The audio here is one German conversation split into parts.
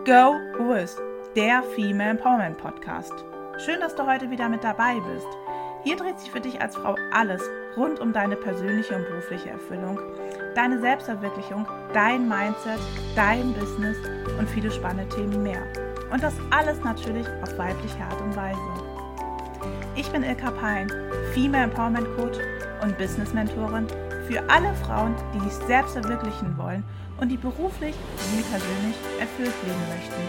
Go With, der Female Empowerment Podcast. Schön, dass du heute wieder mit dabei bist. Hier dreht sich für dich als Frau alles rund um deine persönliche und berufliche Erfüllung, deine Selbstverwirklichung, dein Mindset, dein Business und viele spannende Themen mehr. Und das alles natürlich auf weibliche Art und Weise. Ich bin Ilka Pein, Female Empowerment Coach und Business Mentorin für alle Frauen, die sich selbst verwirklichen wollen und die beruflich wie persönlich erfüllt leben möchten.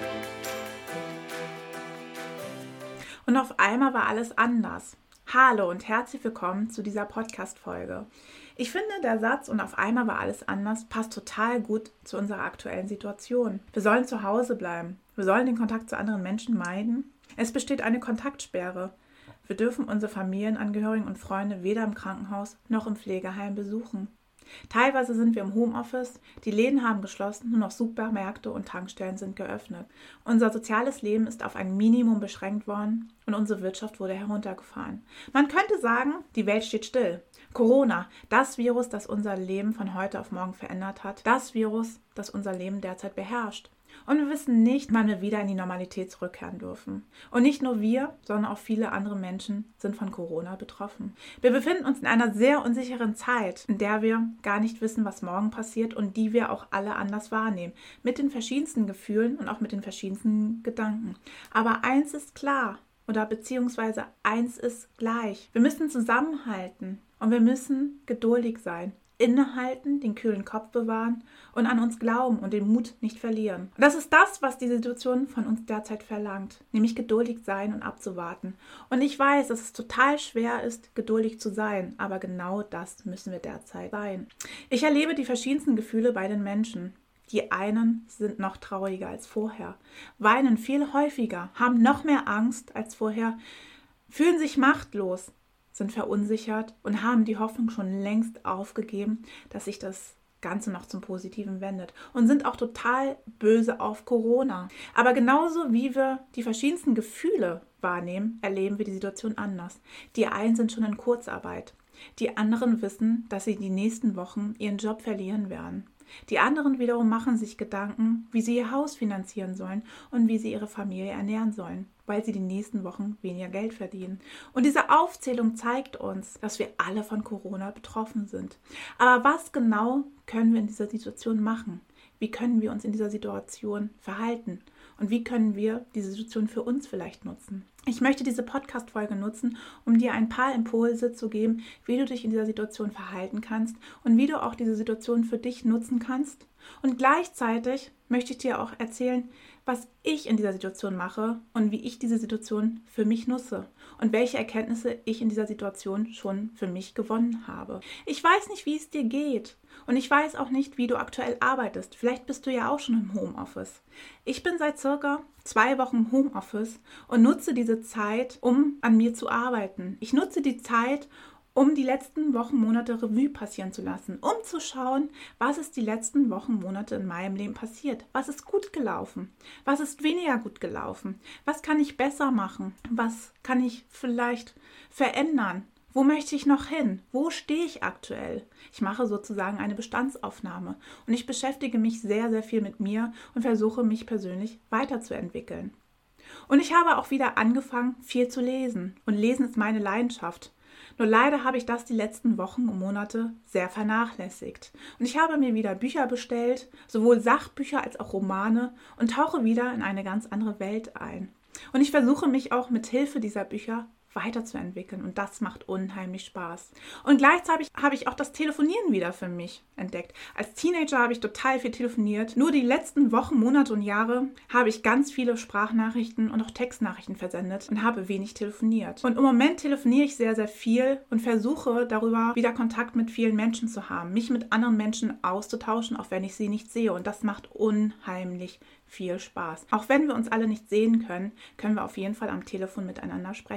Und auf einmal war alles anders. Hallo und herzlich willkommen zu dieser Podcast-Folge. Ich finde, der Satz "und auf einmal war alles anders" passt total gut zu unserer aktuellen Situation. Wir sollen zu Hause bleiben. Wir sollen den Kontakt zu anderen Menschen meiden. Es besteht eine Kontaktsperre. Wir dürfen unsere Familienangehörigen und Freunde weder im Krankenhaus noch im Pflegeheim besuchen. Teilweise sind wir im Homeoffice, die Läden haben geschlossen, nur noch Supermärkte und Tankstellen sind geöffnet. Unser soziales Leben ist auf ein Minimum beschränkt worden und unsere Wirtschaft wurde heruntergefahren. Man könnte sagen, die Welt steht still. Corona, das Virus, das unser Leben von heute auf morgen verändert hat, das Virus, das unser Leben derzeit beherrscht. Und wir wissen nicht, wann wir wieder in die Normalität zurückkehren dürfen. Und nicht nur wir, sondern auch viele andere Menschen sind von Corona betroffen. Wir befinden uns in einer sehr unsicheren Zeit, in der wir gar nicht wissen, was morgen passiert und die wir auch alle anders wahrnehmen. Mit den verschiedensten Gefühlen und auch mit den verschiedensten Gedanken. Aber eins ist klar, oder beziehungsweise eins ist gleich. Wir müssen zusammenhalten und wir müssen geduldig sein. Innehalten, den kühlen Kopf bewahren und an uns glauben und den Mut nicht verlieren. Und das ist das, was die Situation von uns derzeit verlangt, nämlich geduldig sein und abzuwarten. Und ich weiß, dass es total schwer ist, geduldig zu sein, aber genau das müssen wir derzeit sein. Ich erlebe die verschiedensten Gefühle bei den Menschen. Die einen sind noch trauriger als vorher, weinen viel häufiger, haben noch mehr Angst als vorher, fühlen sich machtlos, sind verunsichert und haben die Hoffnung schon längst aufgegeben, dass sich das Ganze noch zum Positiven wendet und sind auch total böse auf Corona. Aber genauso wie wir die verschiedensten Gefühle wahrnehmen, erleben wir die Situation anders. Die einen sind schon in Kurzarbeit. Die anderen wissen, dass sie die nächsten Wochen ihren Job verlieren werden. Die anderen wiederum machen sich Gedanken, wie sie ihr Haus finanzieren sollen und wie sie ihre Familie ernähren sollen, weil sie die nächsten Wochen weniger Geld verdienen. Und diese Aufzählung zeigt uns, dass wir alle von Corona betroffen sind. Aber was genau können wir in dieser Situation machen? Wie können wir uns in dieser Situation verhalten? Und wie können wir diese Situation für uns vielleicht nutzen? Ich möchte diese Podcast-Folge nutzen, um dir ein paar Impulse zu geben, wie du dich in dieser Situation verhalten kannst und wie du auch diese Situation für dich nutzen kannst. Und gleichzeitig möchte ich dir auch erzählen, was ich in dieser Situation mache und wie ich diese Situation für mich nutze und welche Erkenntnisse ich in dieser Situation schon für mich gewonnen habe. Ich weiß nicht, wie es dir geht und ich weiß auch nicht, wie du aktuell arbeitest. Vielleicht bist du ja auch schon im Homeoffice. Ich bin seit circa 2 Wochen im Homeoffice und nutze diese Zeit, um an mir zu arbeiten. Ich nutze die Zeit, um die letzten Wochen, Monate Revue passieren zu lassen, um zu schauen, was ist die letzten Wochen, Monate in meinem Leben passiert. Was ist gut gelaufen? Was ist weniger gut gelaufen? Was kann ich besser machen? Was kann ich vielleicht verändern? Wo möchte ich noch hin? Wo stehe ich aktuell? Ich mache sozusagen eine Bestandsaufnahme und ich beschäftige mich sehr, sehr viel mit mir und versuche mich persönlich weiterzuentwickeln. Und ich habe auch wieder angefangen, viel zu lesen. Und Lesen ist meine Leidenschaft. Nur leider habe ich das die letzten Wochen und Monate sehr vernachlässigt. Und ich habe mir wieder Bücher bestellt, sowohl Sachbücher als auch Romane und tauche wieder in eine ganz andere Welt ein. Und ich versuche mich auch mit Hilfe dieser Bücher weiterzuentwickeln und das macht unheimlich Spaß. Und gleichzeitig habe ich auch das Telefonieren wieder für mich entdeckt. Als Teenager habe ich total viel telefoniert. Nur die letzten Wochen, Monate und Jahre habe ich ganz viele Sprachnachrichten und auch Textnachrichten versendet und habe wenig telefoniert. Und im Moment telefoniere ich sehr, sehr viel und versuche darüber wieder Kontakt mit vielen Menschen zu haben, mich mit anderen Menschen auszutauschen, auch wenn ich sie nicht sehe. Und das macht unheimlich viel Spaß. Auch wenn wir uns alle nicht sehen können, können wir auf jeden Fall am Telefon miteinander sprechen. Und es ist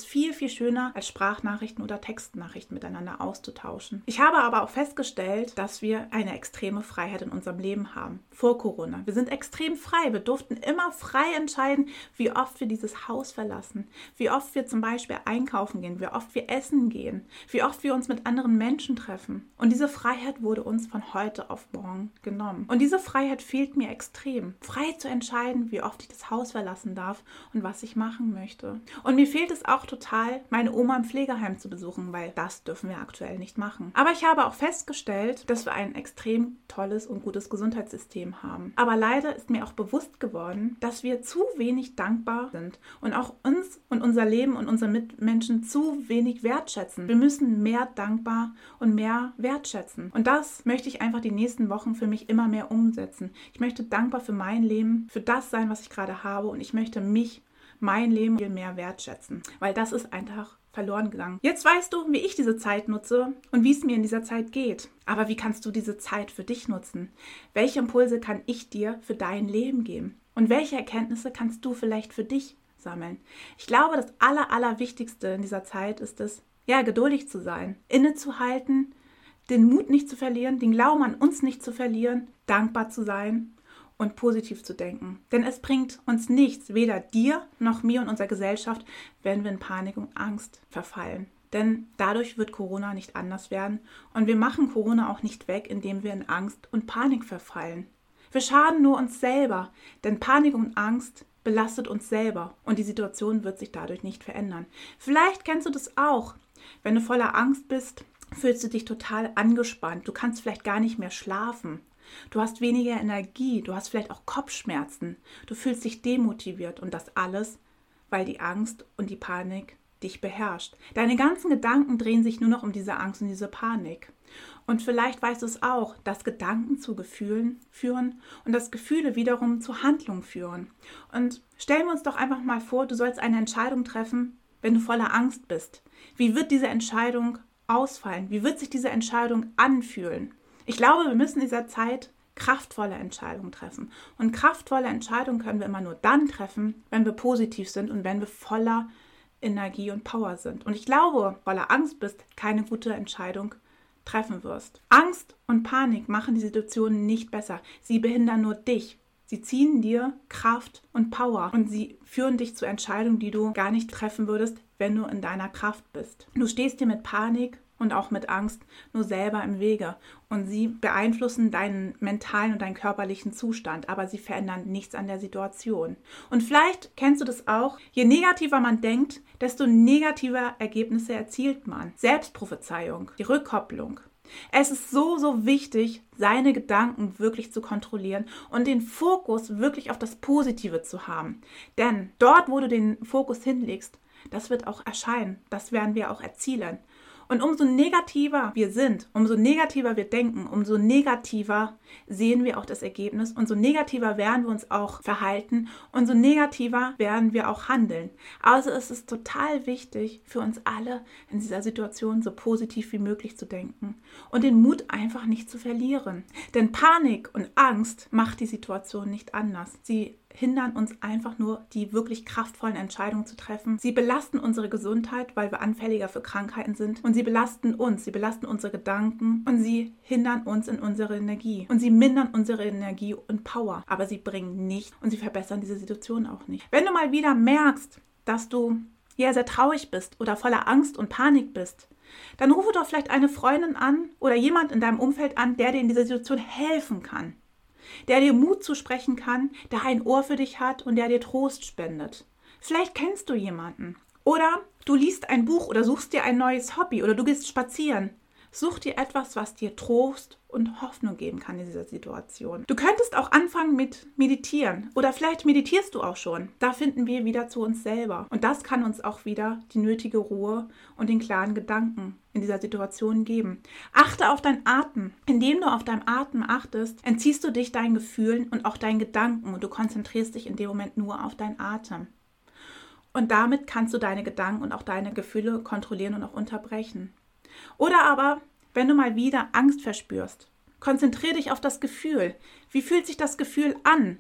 es viel, viel schöner, als Sprachnachrichten oder Textnachrichten miteinander auszutauschen. Ich habe aber auch festgestellt, dass wir eine extreme Freiheit in unserem Leben haben. Vor Corona. Wir sind extrem frei. Wir durften immer frei entscheiden, wie oft wir dieses Haus verlassen, wie oft wir zum Beispiel einkaufen gehen, wie oft wir essen gehen, wie oft wir uns mit anderen Menschen treffen. Und diese Freiheit wurde uns von heute auf morgen genommen. Und diese Freiheit fehlt mir extrem. Frei zu entscheiden, wie oft ich das Haus verlassen darf und was ich machen möchte. Und mir fehlt es auch total, meine Oma im Pflegeheim zu besuchen, weil das dürfen wir aktuell nicht machen. Aber ich habe auch festgestellt, dass wir ein extrem tolles und gutes Gesundheitssystem haben. Aber leider ist mir auch bewusst geworden, dass wir zu wenig dankbar sind und auch uns und unser Leben und unsere Mitmenschen zu wenig wertschätzen. Wir müssen mehr dankbar und mehr wertschätzen. Und das möchte ich einfach die nächsten Wochen für mich immer mehr umsetzen. Ich möchte dankbar für mein Leben, für das sein, was ich gerade habe, und ich möchte mein Leben viel mehr wertschätzen, weil das ist einfach verloren gegangen. Jetzt weißt du, wie ich diese Zeit nutze und wie es mir in dieser Zeit geht. Aber wie kannst du diese Zeit für dich nutzen? Welche Impulse kann ich dir für dein Leben geben? Und welche Erkenntnisse kannst du vielleicht für dich sammeln? Ich glaube, das Allerwichtigste in dieser Zeit ist es, geduldig zu sein, innezuhalten, den Mut nicht zu verlieren, den Glauben an uns nicht zu verlieren, dankbar zu sein und positiv zu denken. Denn es bringt uns nichts, weder dir noch mir und unserer Gesellschaft, wenn wir in Panik und Angst verfallen. Denn dadurch wird Corona nicht anders werden und wir machen Corona auch nicht weg, indem wir in Angst und Panik verfallen. Wir schaden nur uns selber, denn Panik und Angst belastet uns selber und die Situation wird sich dadurch nicht verändern. Vielleicht kennst du das auch. Wenn du voller Angst bist, fühlst du dich total angespannt. Du kannst vielleicht gar nicht mehr schlafen. Du hast weniger Energie. Du hast vielleicht auch Kopfschmerzen. Du fühlst dich demotiviert und das alles, weil die Angst und die Panik dich beherrscht. Deine ganzen Gedanken drehen sich nur noch um diese Angst und diese Panik. Und vielleicht weißt du es auch, dass Gedanken zu Gefühlen führen und dass Gefühle wiederum zu Handlungen führen. Und stellen wir uns doch einfach mal vor, du sollst eine Entscheidung treffen, wenn du voller Angst bist. Wie wird diese Entscheidung ausfallen? Wie wird sich diese Entscheidung anfühlen? Ich glaube, wir müssen in dieser Zeit kraftvolle Entscheidungen treffen. Und kraftvolle Entscheidungen können wir immer nur dann treffen, wenn wir positiv sind und wenn wir voller Energie und Power sind. Und ich glaube, voller Angst bist, keine gute Entscheidung treffen wirst. Angst und Panik machen die Situation nicht besser. Sie behindern nur dich. Sie ziehen dir Kraft und Power und sie führen dich zu Entscheidungen, die du gar nicht treffen würdest, wenn du in deiner Kraft bist. Du stehst dir mit Panik und auch mit Angst nur selber im Wege und sie beeinflussen deinen mentalen und deinen körperlichen Zustand, aber sie verändern nichts an der Situation. Und vielleicht kennst du das auch, je negativer man denkt, desto negativer Ergebnisse erzielt man. Selbstprophezeiung, die Rückkopplung. Es ist so wichtig, seine Gedanken wirklich zu kontrollieren und den Fokus wirklich auf das Positive zu haben. Denn dort, wo du den Fokus hinlegst, das wird auch erscheinen. Das werden wir auch erzielen. Und umso negativer wir sind, umso negativer wir denken, umso negativer sehen wir auch das Ergebnis, umso negativer werden wir uns auch verhalten, umso negativer werden wir auch handeln. Also es ist total wichtig für uns alle in dieser Situation so positiv wie möglich zu denken und den Mut einfach nicht zu verlieren. Denn Panik und Angst macht die Situation nicht anders. Sie hindern uns einfach nur, die wirklich kraftvollen Entscheidungen zu treffen. Sie belasten unsere Gesundheit, weil wir anfälliger für Krankheiten sind. Und sie belasten uns, sie belasten unsere Gedanken und sie hindern uns in unserer Energie. Und sie mindern unsere Energie und Power. Aber sie bringen nichts und sie verbessern diese Situation auch nicht. Wenn du mal wieder merkst, dass du sehr traurig bist oder voller Angst und Panik bist, dann rufe doch vielleicht eine Freundin an oder jemand in deinem Umfeld an, der dir in dieser Situation helfen kann. Der dir Mut zusprechen kann, der ein Ohr für dich hat und der dir Trost spendet. Vielleicht kennst du jemanden. Oder du liest ein Buch oder suchst dir ein neues Hobby oder du gehst spazieren. Such dir etwas, was dir Trost und Hoffnung geben kann in dieser Situation. Du könntest auch anfangen mit Meditieren oder vielleicht meditierst du auch schon. Da finden wir wieder zu uns selber und das kann uns auch wieder die nötige Ruhe und den klaren Gedanken in dieser Situation geben. Achte auf deinen Atem. Indem du auf deinen Atem achtest, entziehst du dich deinen Gefühlen und auch deinen Gedanken und du konzentrierst dich in dem Moment nur auf deinen Atem. Und damit kannst du deine Gedanken und auch deine Gefühle kontrollieren und auch unterbrechen. Oder aber, wenn du mal wieder Angst verspürst, konzentriere dich auf das Gefühl. Wie fühlt sich das Gefühl an?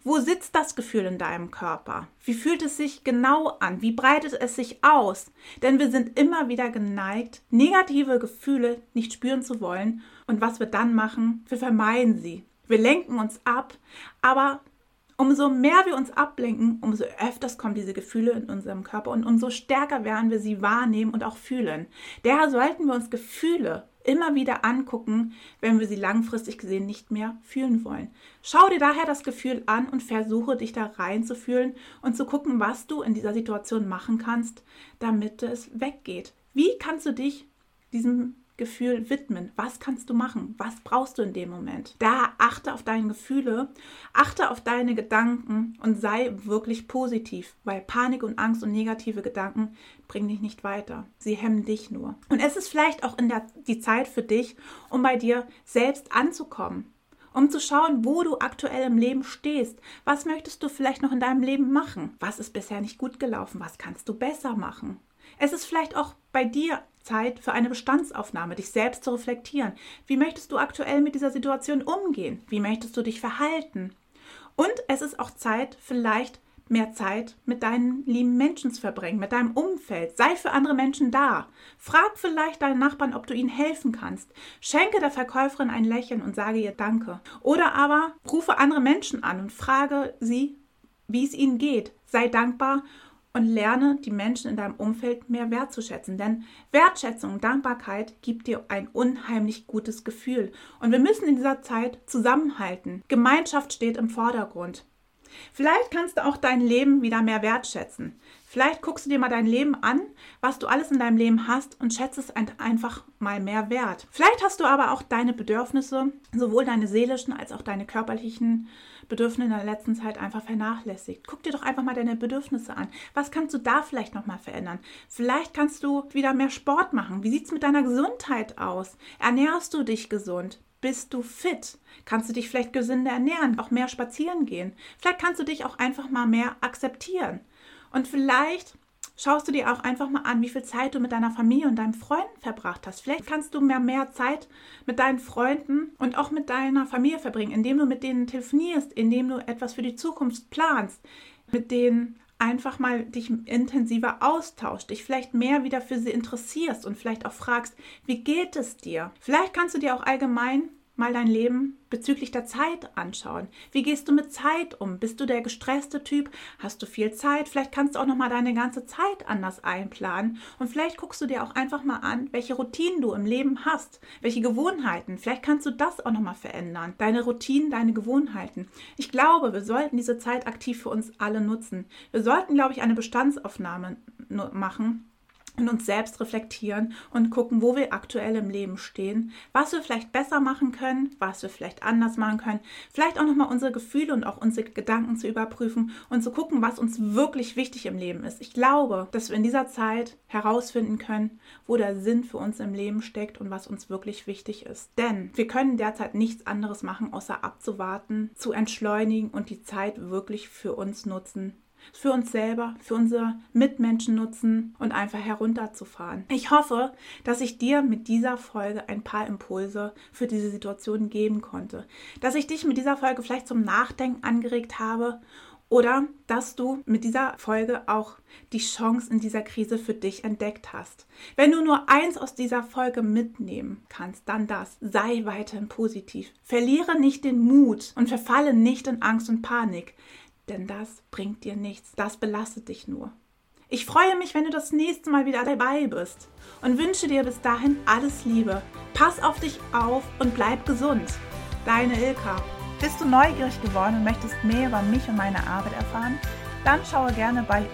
Wo sitzt das Gefühl in deinem Körper? Wie fühlt es sich genau an? Wie breitet es sich aus? Denn wir sind immer wieder geneigt, negative Gefühle nicht spüren zu wollen. Und was wir dann machen, wir vermeiden sie. Wir lenken uns ab, aber umso mehr wir uns ablenken, umso öfters kommen diese Gefühle in unserem Körper und umso stärker werden wir sie wahrnehmen und auch fühlen. Daher sollten wir uns Gefühle immer wieder angucken, wenn wir sie langfristig gesehen nicht mehr fühlen wollen. Schau dir daher das Gefühl an und versuche dich da reinzufühlen und zu gucken, was du in dieser Situation machen kannst, damit es weggeht. Wie kannst du dich diesem Gefühl widmen? Was kannst du machen? Was brauchst du in dem Moment? Da achte auf deine Gefühle, achte auf deine Gedanken und sei wirklich positiv, weil Panik und Angst und negative Gedanken bringen dich nicht weiter. Sie hemmen dich nur. Und es ist vielleicht auch die Zeit für dich, um bei dir selbst anzukommen, um zu schauen, wo du aktuell im Leben stehst. Was möchtest du vielleicht noch in deinem Leben machen? Was ist bisher nicht gut gelaufen? Was kannst du besser machen? Es ist vielleicht auch bei dir Zeit für eine Bestandsaufnahme, dich selbst zu reflektieren. Wie möchtest du aktuell mit dieser Situation umgehen? Wie möchtest du dich verhalten? Und es ist auch Zeit, vielleicht mehr Zeit mit deinen lieben Menschen zu verbringen, mit deinem Umfeld. Sei für andere Menschen da. Frag vielleicht deinen Nachbarn, ob du ihnen helfen kannst. Schenke der Verkäuferin ein Lächeln und sage ihr Danke. Oder aber rufe andere Menschen an und frage sie, wie es ihnen geht. Sei dankbar und lerne die Menschen in deinem Umfeld mehr wertzuschätzen. Denn Wertschätzung und Dankbarkeit gibt dir ein unheimlich gutes Gefühl. Und wir müssen in dieser Zeit zusammenhalten. Gemeinschaft steht im Vordergrund. Vielleicht kannst du auch dein Leben wieder mehr wertschätzen. Vielleicht guckst du dir mal dein Leben an, was du alles in deinem Leben hast und schätzt es einfach mal mehr wert. Vielleicht hast du aber auch deine Bedürfnisse, sowohl deine seelischen als auch deine körperlichen Bedürfnisse in der letzten Zeit einfach vernachlässigt. Guck dir doch einfach mal deine Bedürfnisse an. Was kannst du da vielleicht nochmal verändern? Vielleicht kannst du wieder mehr Sport machen. Wie sieht es mit deiner Gesundheit aus? Ernährst du dich gesund? Bist du fit? Kannst du dich vielleicht gesünder ernähren, auch mehr spazieren gehen? Vielleicht kannst du dich auch einfach mal mehr akzeptieren. Und vielleicht schaust du dir auch einfach mal an, wie viel Zeit du mit deiner Familie und deinen Freunden verbracht hast. Vielleicht kannst du mehr Zeit mit deinen Freunden und auch mit deiner Familie verbringen, indem du mit denen telefonierst, indem du etwas für die Zukunft planst, mit denen einfach mal dich intensiver austauscht, dich vielleicht mehr wieder für sie interessierst und vielleicht auch fragst, wie geht es dir? Vielleicht kannst du dir auch allgemein mal dein Leben bezüglich der Zeit anschauen. Wie gehst du mit Zeit um? Bist du der gestresste Typ? Hast du viel Zeit? Vielleicht kannst du auch nochmal deine ganze Zeit anders einplanen und vielleicht guckst du dir auch einfach mal an, welche Routinen du im Leben hast, welche Gewohnheiten. Vielleicht kannst du das auch nochmal verändern. Deine Routinen, deine Gewohnheiten. Ich glaube, wir sollten diese Zeit aktiv für uns alle nutzen. Wir sollten, glaube ich, eine Bestandsaufnahme machen und uns selbst reflektieren und gucken, wo wir aktuell im Leben stehen, was wir vielleicht besser machen können, was wir vielleicht anders machen können, vielleicht auch nochmal unsere Gefühle und auch unsere Gedanken zu überprüfen und zu gucken, was uns wirklich wichtig im Leben ist. Ich glaube, dass wir in dieser Zeit herausfinden können, wo der Sinn für uns im Leben steckt und was uns wirklich wichtig ist. Denn wir können derzeit nichts anderes machen, außer abzuwarten, zu entschleunigen und die Zeit wirklich für uns nutzen, für uns selber, für unsere Mitmenschen nutzen und einfach herunterzufahren. Ich hoffe, dass ich dir mit dieser Folge ein paar Impulse für diese Situation geben konnte. Dass ich dich mit dieser Folge vielleicht zum Nachdenken angeregt habe oder dass du mit dieser Folge auch die Chance in dieser Krise für dich entdeckt hast. Wenn du nur eins aus dieser Folge mitnehmen kannst, dann das. Sei weiterhin positiv. Verliere nicht den Mut und verfalle nicht in Angst und Panik. Denn das bringt dir nichts, das belastet dich nur. Ich freue mich, wenn du das nächste Mal wieder dabei bist und wünsche dir bis dahin alles Liebe. Pass auf dich auf und bleib gesund. Deine Ilka. Bist du neugierig geworden und möchtest mehr über mich und meine Arbeit erfahren? Dann schaue gerne bei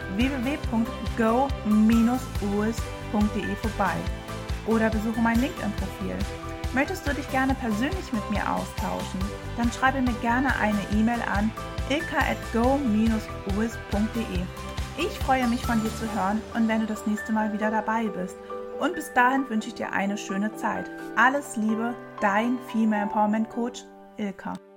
www.go-us.de vorbei oder besuche mein LinkedIn-Profil. Möchtest du dich gerne persönlich mit mir austauschen? Dann schreibe mir gerne eine E-Mail an ilka@go-us.de. Ich freue mich, von dir zu hören und wenn du das nächste Mal wieder dabei bist. Und bis dahin wünsche ich dir eine schöne Zeit. Alles Liebe, dein Female Empowerment Coach Ilka.